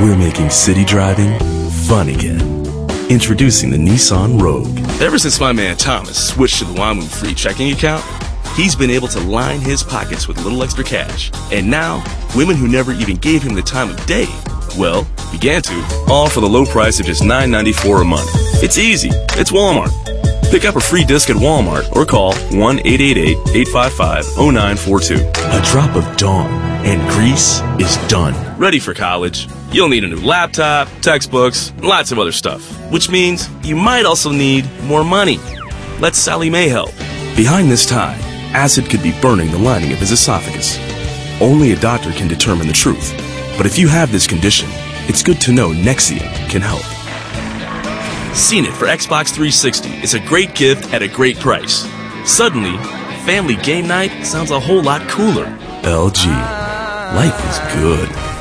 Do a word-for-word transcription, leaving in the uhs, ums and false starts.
We're making city driving fun again. Introducing the Nissan Rogue. Ever since my man Thomas switched to the WAMU free checking account, he's been able to line his pockets with a little extra cash. And now, women who never even gave him the time of day, well, began to. All for the low price of just nine ninety-four a month. It's easy. It's Walmart. Pick up a free disc at Walmart or call one eight eight eight, eight five five, zero nine four two. A drop of Dawn, and Greece is done. Ready for college. You'll need a new laptop, textbooks, and lots of other stuff. Which means you might also need more money. Let Sally Mae help. Behind this tie, acid could be burning the lining of his esophagus. Only a doctor can determine the truth. But if you have this condition, it's good to know Nexia can help. Seen it for Xbox three sixty is a great gift at a great price. Suddenly, family game night sounds a whole lot cooler. L G. Life is good.